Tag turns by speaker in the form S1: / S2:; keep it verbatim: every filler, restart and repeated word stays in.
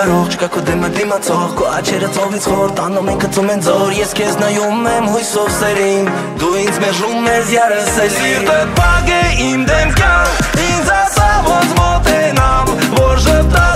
S1: կարող Չկա քո դեմը դիմացող Քո աչերը ծովից խոր Տանում են կծում են ձոր Ես քեզ նայում եմ հույսով սերին Դու ինձ մերժում ես յարս էլի Սիրտդ պակ է իմ դեմ կյան Ինձ ասա ոնց մոտենամ Որ ժպտաս